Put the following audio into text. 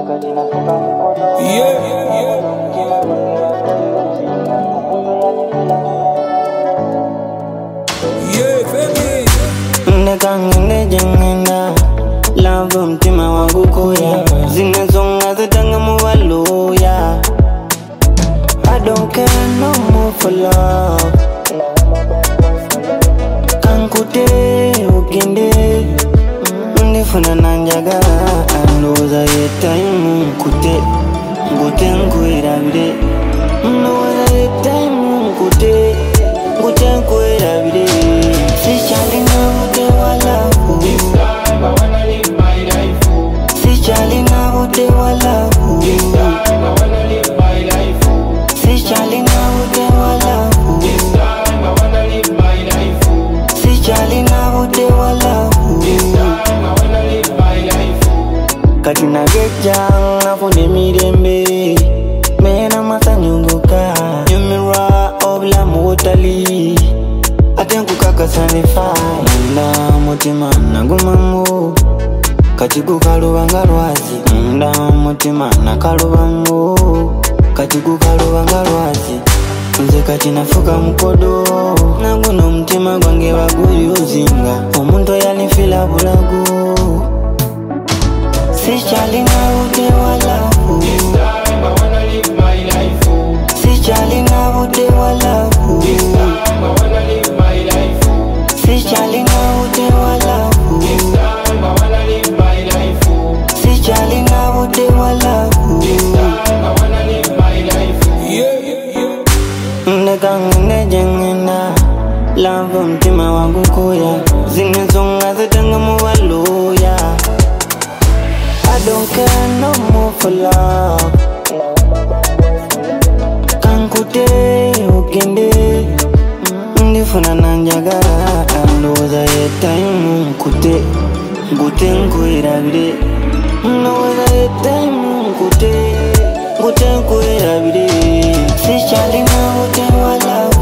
Nekangene jangena love mtima wangu koya zinazonga zatanga muwaloya. I don't care no more for love. Kankute ugende ndifuna nanjaga ndoza yetime nkute ngute nkwirabire ndoza yetime nkute ngute nkwirabire. Sichali nabute walafu this time I wanna live my life. Sichali nabute walafu this time I wanna live my life. Sichali nabute walafu this time I wanna live my life. Sichali nabute walafu this time I wanna live my life. Katina geja ngafune mirembe mena masanyunguka nyumira oblamu wotali atenku kakasanify munda mutima nagumamu katiku kalubanga lwazi munda mutima nakalubamu katiku kalubanga lwazi nze kati nafuka mukodo naguno mutima gwange baguyuzinga omuntu yalinfila bulago. Sichali nabute walafu this time I wanna live my life. Sichali nabute walafu this time I wanna live my life. Sichali nabute walafu this time I wanna live my life. Sichali nabute walafu this time I wanna live my life. Nekangene jangena love mtima wangu koya zinazonga zatanga muwaloya. I don't care no more for love. Kankute ugende ndifuna nanjaga ndoza yetime nkute ngute nkwirabire ndoza yetime nkute ngute nkwirabire. Sichali nabute walafu